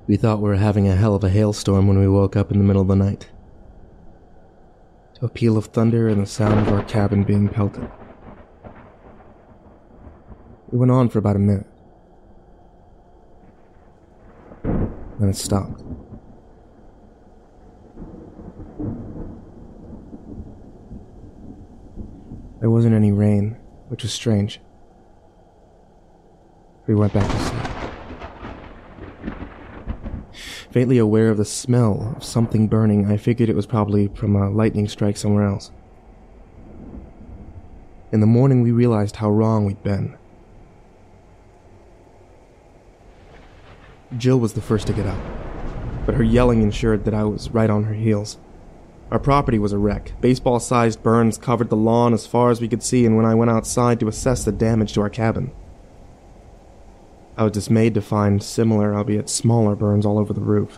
We thought we were having a hell of a hailstorm when we woke up in the middle of the night, to a peal of thunder and the sound of our cabin being pelted. It went on for about a minute. Then it stopped. There wasn't any rain, which was strange. We went back to sleep. Faintly aware of the smell of something burning, I figured it was probably from a lightning strike somewhere else. In the morning, we realized how wrong we'd been. Jill was the first to get up, but her yelling ensured that I was right on her heels. Our property was a wreck. Baseball-sized burns covered the lawn as far as we could see, and when I went outside to assess the damage to our cabin, I was dismayed to find similar, albeit smaller, burns all over the roof.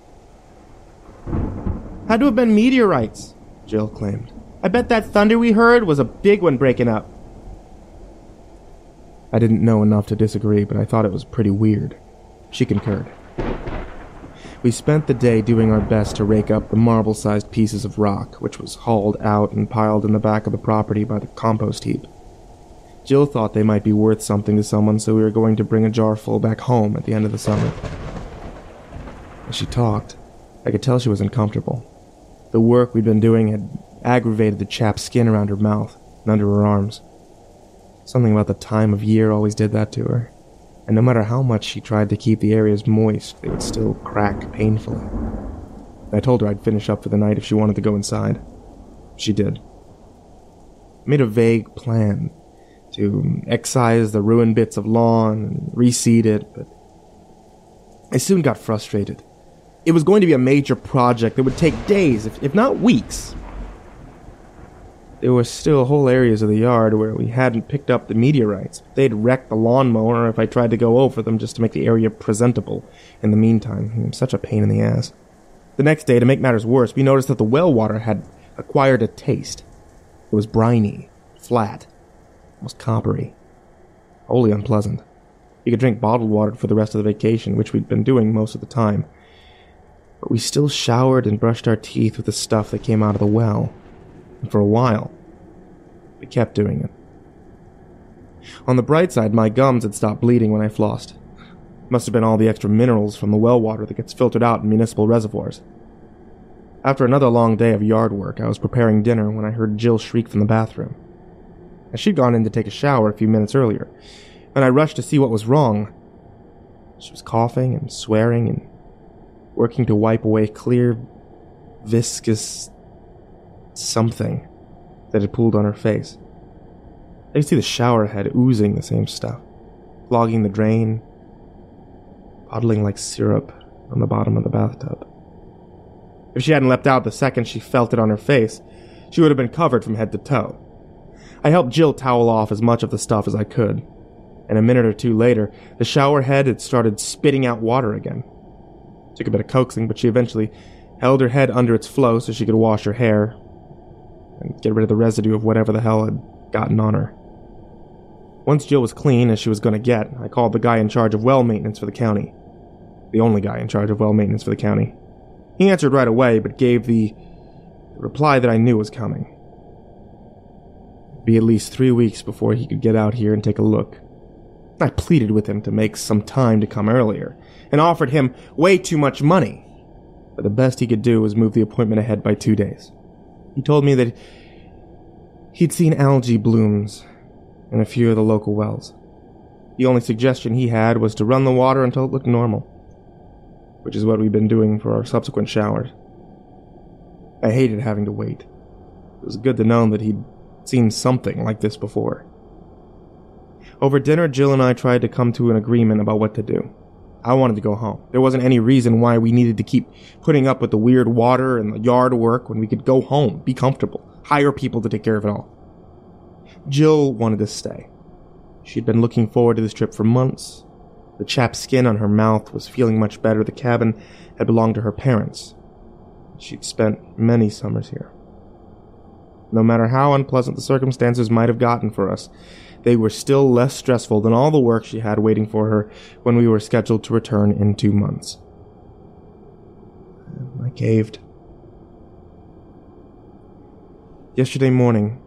"Had to have been meteorites," Jill claimed. "I bet that thunder we heard was a big one breaking up." I didn't know enough to disagree, but I thought it was pretty weird. She concurred. We spent the day doing our best to rake up the marble-sized pieces of rock, which was hauled out and piled in the back of the property by the compost heap. Jill thought they might be worth something to someone, so we were going to bring a jar full back home at the end of the summer. As she talked, I could tell she was uncomfortable. The work we'd been doing had aggravated the chapped skin around her mouth and under her arms. Something about the time of year always did that to her, and no matter how much she tried to keep the areas moist, they would still crack painfully. I told her I'd finish up for the night if she wanted to go inside. She did. I made a vague plan to excise the ruined bits of lawn and reseed it, but I soon got frustrated. It was going to be a major project that would take days, if not weeks. There were still whole areas of the yard where we hadn't picked up the meteorites. They'd wrecked the lawnmower if I tried to go over them just to make the area presentable. In the meantime, it was such a pain in the ass. The next day, to make matters worse, we noticed that the well water had acquired a taste. It was briny, flat, almost coppery. Wholly unpleasant. You could drink bottled water for the rest of the vacation, which we'd been doing most of the time. But we still showered and brushed our teeth with the stuff that came out of the well. And for a while, we kept doing it. On the bright side, my gums had stopped bleeding when I flossed. Must have been all the extra minerals from the well water that gets filtered out in municipal reservoirs. After another long day of yard work, I was preparing dinner when I heard Jill shriek from the bathroom. She'd gone in to take a shower a few minutes earlier, and I rushed to see what was wrong. She was coughing and swearing and working to wipe away clear, viscous something that had pooled on her face. I could see the shower head oozing the same stuff, clogging the drain, puddling like syrup on the bottom of the bathtub. If she hadn't leapt out the second she felt it on her face, she would have been covered from head to toe. I helped Jill towel off as much of the stuff as I could, and a minute or two later, the shower head had started spitting out water again. It took a bit of coaxing, but she eventually held her head under its flow so she could wash her hair and get rid of the residue of whatever the hell had gotten on her. Once Jill was clean, as she was going to get, I called the guy in charge of well maintenance for the county. The only guy in charge of well maintenance for the county. He answered right away, but gave the reply that I knew was coming. It'd be at least 3 weeks before he could get out here and take a look. I pleaded with him to make some time to come earlier, and offered him way too much money. But the best he could do was move the appointment ahead by 2 days. He told me that he'd seen algae blooms in a few of the local wells. The only suggestion he had was to run the water until it looked normal, which is what we've been doing for our subsequent showers. I hated having to wait. It was good to know that he'd seen something like this before. Over dinner, Jill and I tried to come to an agreement about what to do. I wanted to go home. There wasn't any reason why we needed to keep putting up with the weird water and the yard work when we could go home, be comfortable, hire people to take care of it all. Jill wanted to stay. She'd been looking forward to this trip for months. The chapped skin on her mouth was feeling much better. The cabin had belonged to her parents. She'd spent many summers here. No matter how unpleasant the circumstances might have gotten for us, they were still less stressful than all the work she had waiting for her when we were scheduled to return in 2 months. caved. Yesterday morning,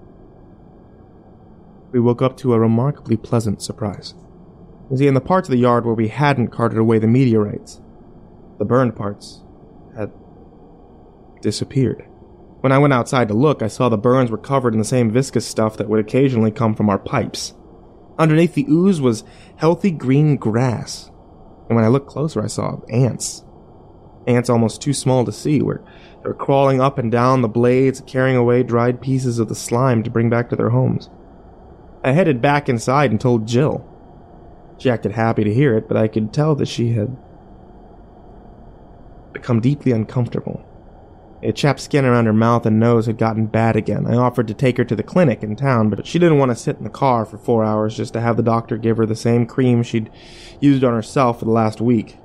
we woke up to a remarkably pleasant surprise. You see, in the parts of the yard where we hadn't carted away the meteorites, the burned parts had disappeared. When I went outside to look, I saw the burns were covered in the same viscous stuff that would occasionally come from our pipes. Underneath the ooze was healthy green grass, and when I looked closer, I saw ants. Ants almost too small to see, where they were crawling up and down the blades, carrying away dried pieces of the slime to bring back to their homes. I headed back inside and told Jill. She acted happy to hear it, but I could tell that she had become deeply uncomfortable. A chapped skin around her mouth and nose had gotten bad again. I offered to take her to the clinic in town, but she didn't want to sit in the car for 4 hours just to have the doctor give her the same cream she'd used on herself for the last week.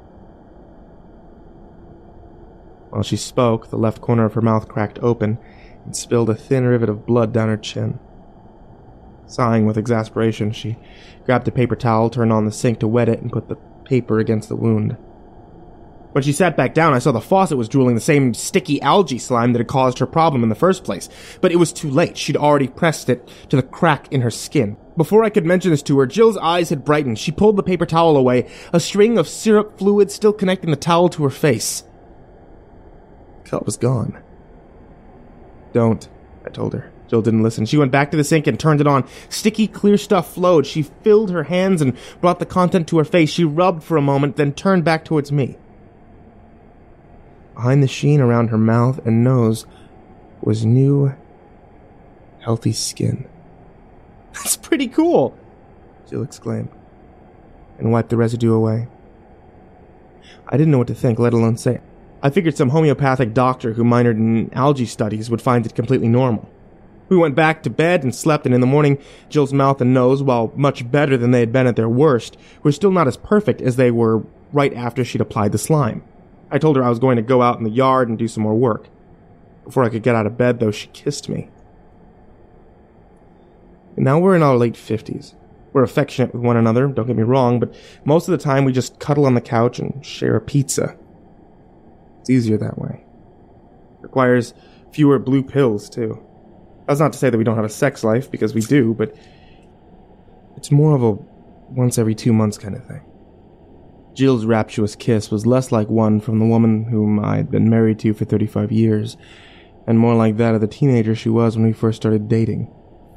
While she spoke, the left corner of her mouth cracked open and spilled a thin rivet of blood down her chin. Sighing with exasperation, she grabbed a paper towel, turned on the sink to wet it, and put the paper against the wound. When she sat back down, I saw the faucet was drooling the same sticky algae slime that had caused her problem in the first place. But it was too late. She'd already pressed it to the crack in her skin. Before I could mention this to her, Jill's eyes had brightened. She pulled the paper towel away, a string of syrup fluid still connecting the towel to her face. The cut was gone. Don't, I told her. Jill didn't listen. She went back to the sink and turned it on. Sticky, clear stuff flowed. She filled her hands and brought the content to her face. She rubbed for a moment, then turned back towards me. Behind the sheen around her mouth and nose was new, healthy skin. "That's pretty cool," Jill exclaimed, and wiped the residue away. I didn't know what to think, let alone say it. I figured some homeopathic doctor who minored in algae studies would find it completely normal. We went back to bed and slept, and in the morning, Jill's mouth and nose, while much better than they had been at their worst, were still not as perfect as they were right after she'd applied the slime. I told her I was going to go out in the yard and do some more work. Before I could get out of bed, though, she kissed me. And now we're in our late 50s. We're affectionate with one another, don't get me wrong, but most of the time we just cuddle on the couch and share a pizza. It's easier that way. Requires fewer blue pills, too. That's not to say that we don't have a sex life, because we do, but it's more of a once every 2 months kind of thing. Jill's rapturous kiss was less like one from the woman whom I'd been married to for 35 years, and more like that of the teenager she was when we first started dating.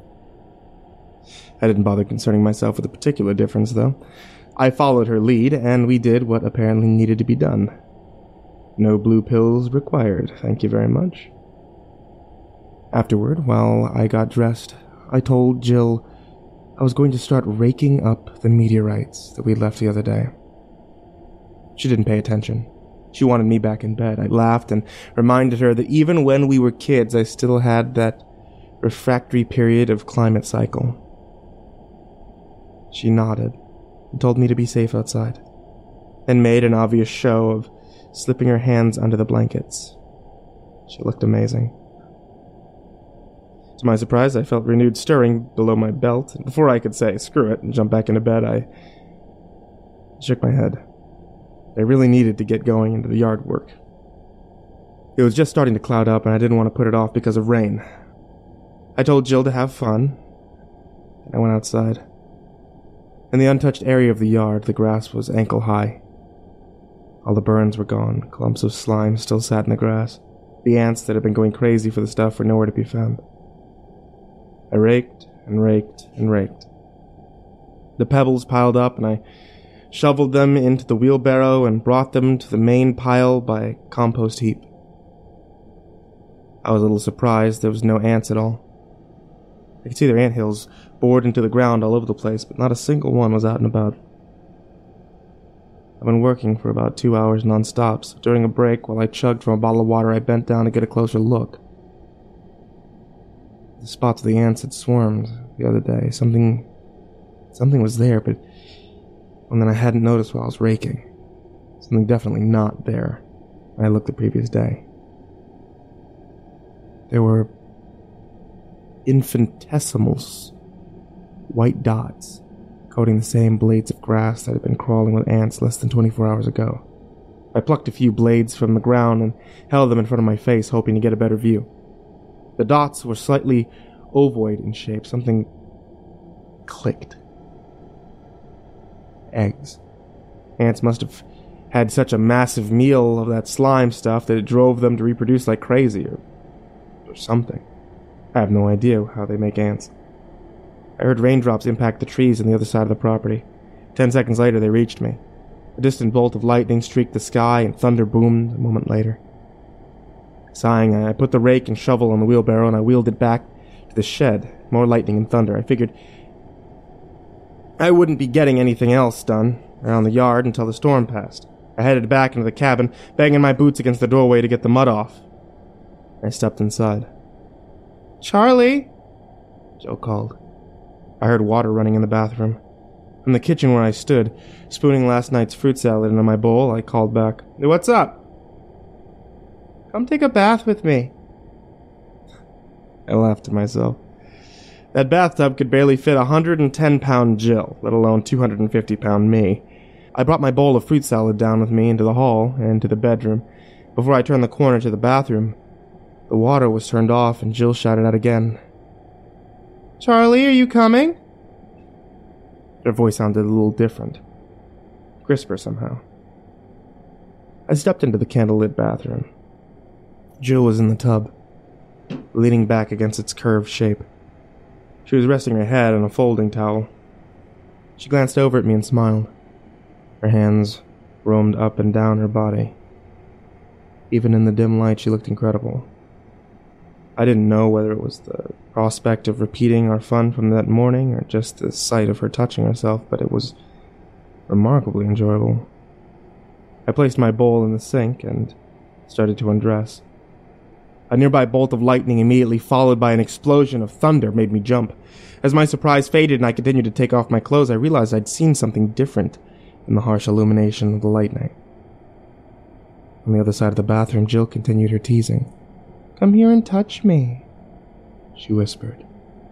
I didn't bother concerning myself with a particular difference, though. I followed her lead, and we did what apparently needed to be done. No blue pills required, thank you very much. Afterward, while I got dressed, I told Jill I was going to start raking up the meteorites that we left the other day. She didn't pay attention. She wanted me back in bed. I laughed and reminded her that even when we were kids, I still had that refractory period of climate cycle. She nodded and told me to be safe outside, and made an obvious show of slipping her hands under the blankets. She looked amazing. To my surprise, I felt renewed stirring below my belt, and before I could say, screw it, and jump back into bed, I shook my head. I really needed to get going into the yard work. It was just starting to cloud up, and I didn't want to put it off because of rain. I told Jill to have fun, and I went outside. In the untouched area of the yard, the grass was ankle-high. All the burns were gone. Clumps of slime still sat in the grass. The ants that had been going crazy for the stuff were nowhere to be found. I raked and raked and raked. The pebbles piled up, and I shoveled them into the wheelbarrow and brought them to the main pile by a compost heap. I was a little surprised there was no ants at all. I could see their anthills bored into the ground all over the place, but not a single one was out and about. I've been working for about 2 hours non-stop, so during a break, while I chugged from a bottle of water, I bent down to get a closer look. The spots of the ants had swarmed the other day. Something was there, but one that I hadn't noticed while I was raking. Something definitely not there when I looked the previous day. There were infinitesimal white dots coating the same blades of grass that had been crawling with ants less than 24 hours ago. I plucked a few blades from the ground and held them in front of my face, hoping to get a better view. The dots were slightly ovoid in shape. Something clicked. Eggs. Ants must have had such a massive meal of that slime stuff that it drove them to reproduce like crazy, or something. I have no idea how they make ants. I heard raindrops impact the trees on the other side of the property. 10 seconds later, they reached me. A distant bolt of lightning streaked the sky, and thunder boomed a moment later. Sighing, I put the rake and shovel on the wheelbarrow, and I wheeled it back to the shed. More lightning and thunder. I figured I wouldn't be getting anything else done around the yard until the storm passed. I headed back into the cabin, banging my boots against the doorway to get the mud off. I stepped inside. "Charlie!" Jill called. I heard water running in the bathroom. From the kitchen where I stood, spooning last night's fruit salad into my bowl, I called back. "Hey, what's up?" "Come take a bath with me." I laughed to myself. That bathtub could barely fit 110-pound Jill, let alone 250-pound me. I brought my bowl of fruit salad down with me into the hall and to the bedroom. Before I turned the corner to the bathroom, the water was turned off and Jill shouted out again. "Charlie, are you coming?" Her voice sounded a little different. Crisper somehow. I stepped into the candlelit bathroom. Jill was in the tub, leaning back against its curved shape. She was resting her head on a folding towel. She glanced over at me and smiled. Her hands roamed up and down her body. Even in the dim light, she looked incredible. I didn't know whether it was the prospect of repeating our fun from that morning or just the sight of her touching herself, but it was remarkably enjoyable. I placed my bowl in the sink and started to undress. A nearby bolt of lightning immediately followed by an explosion of thunder made me jump. As my surprise faded and I continued to take off my clothes, I realized I'd seen something different in the harsh illumination of the lightning. On the other side of the bathroom, Jill continued her teasing. "Come here and touch me," she whispered.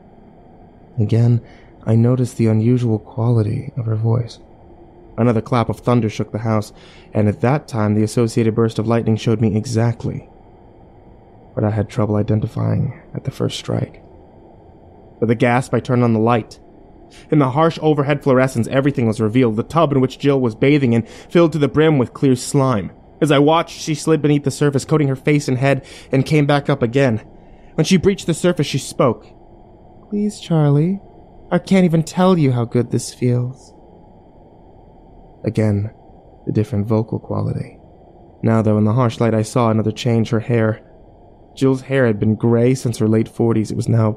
Again, I noticed the unusual quality of her voice. Another clap of thunder shook the house, and at that time the associated burst of lightning showed me exactly what I had trouble identifying at the first strike. With a gasp, I turned on the light. In the harsh overhead fluorescence, everything was revealed. The tub in which Jill was bathing in filled to the brim with clear slime. As I watched, she slid beneath the surface, coating her face and head, and came back up again. When she breached the surface, she spoke. "Please, Charlie, I can't even tell you how good this feels." Again, the different vocal quality. Now, though, in the harsh light, I saw another change. Her hair. Jill's hair had been gray since her late 40s. It was now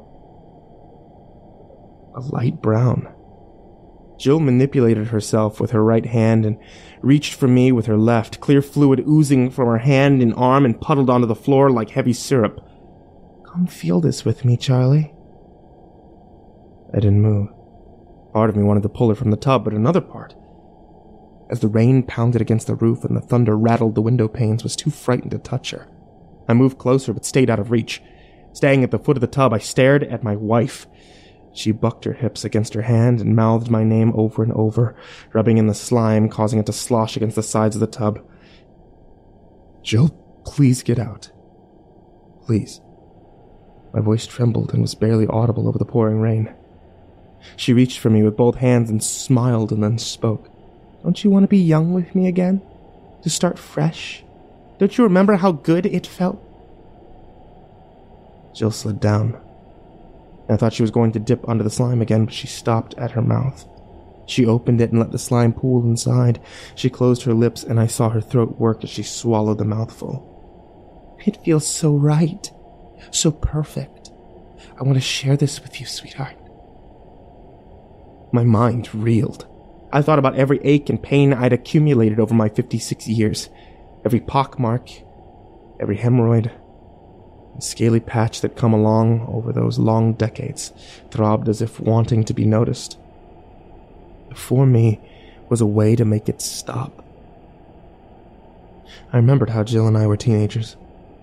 a light brown. Jill manipulated herself with her right hand and reached for me with her left, clear fluid oozing from her hand and arm and puddled onto the floor like heavy syrup. "Come feel this with me, Charlie." I didn't move. Part of me wanted to pull her from the tub, but another part, as the rain pounded against the roof and the thunder rattled the window panes, was too frightened to touch her. I moved closer but stayed out of reach. Staying at the foot of the tub, I stared at my wife. She bucked her hips against her hand and mouthed my name over and over, rubbing in the slime, causing it to slosh against the sides of the tub. "Jill, please get out. Please." My voice trembled and was barely audible over the pouring rain. She reached for me with both hands and smiled and then spoke. "Don't you want to be young with me again? To start fresh? Don't you remember how good it felt?" Jill slid down. I thought she was going to dip under the slime again, but she stopped at her mouth. She opened it and let the slime pool inside. She closed her lips, and I saw her throat work as she swallowed the mouthful. "It feels so right. So perfect. I want to share this with you, sweetheart." My mind reeled. I thought about every ache and pain I'd accumulated over my 56 years. Every pockmark, every hemorrhoid, the scaly patch that come along over those long decades throbbed as if wanting to be noticed. Before me was a way to make it stop. I remembered how Jill and I were teenagers,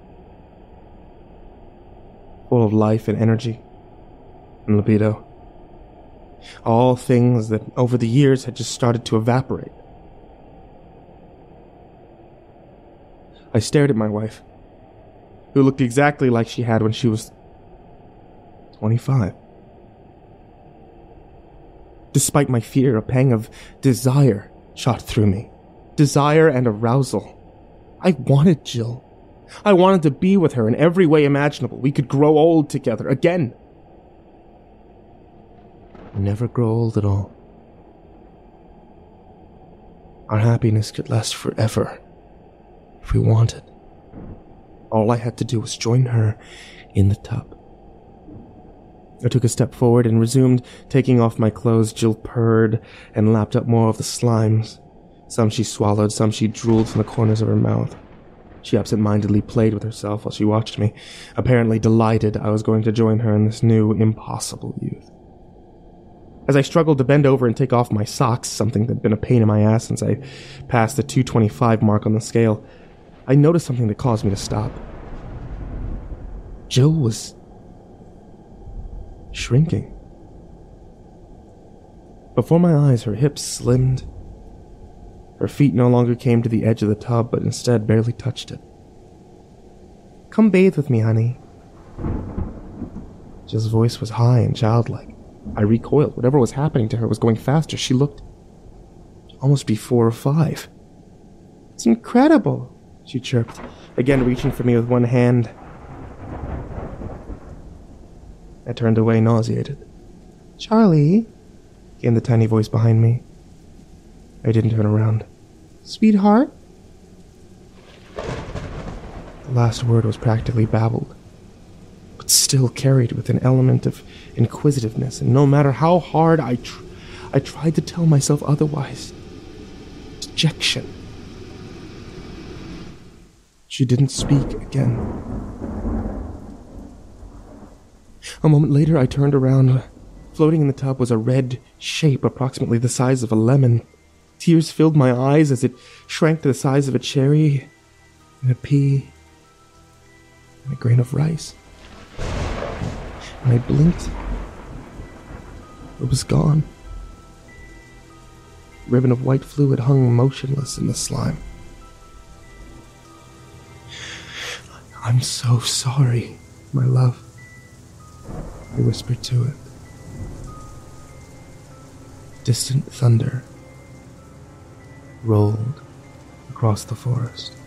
full of life and energy and libido. All things that over the years had just started to evaporate. I stared at my wife, who looked exactly like she had when she was 25. Despite my fear, a pang of desire shot through me. Desire and arousal. I wanted Jill. I wanted to be with her in every way imaginable. We could grow old together again. Never grow old at all. Our happiness could last forever if we wanted. All I had to do was join her in the tub. I took a step forward and resumed taking off my clothes. Jill purred and lapped up more of the slimes. Some she swallowed, some she drooled from the corners of her mouth. She absent-mindedly played with herself while she watched me, apparently delighted I was going to join her in this new, impossible youth. As I struggled to bend over and take off my socks, something that had been a pain in my ass since I passed the 225 mark on the scale, I noticed something that caused me to stop. Jill was shrinking. Before my eyes, her hips slimmed. Her feet no longer came to the edge of the tub, but instead barely touched it. "Come bathe with me, honey." Jill's voice was high and childlike. I recoiled. Whatever was happening to her was going faster. She looked almost be 4 or 5. "It's incredible," she chirped, again reaching for me with one hand. I turned away, nauseated. "Charlie," came the tiny voice behind me. I didn't turn around. "Sweetheart?" The last word was practically babbled, but still carried with an element of inquisitiveness, and no matter how hard I tried to tell myself otherwise. Dejection. She didn't speak again. A moment later, I turned around. Floating in the tub was a red shape approximately the size of a lemon. Tears filled my eyes as it shrank to the size of a cherry, and a pea, and a grain of rice. When I blinked, it was gone. A ribbon of white fluid hung motionless in the slime. "I'm so sorry, my love," I whispered to it. Distant thunder rolled across the forest.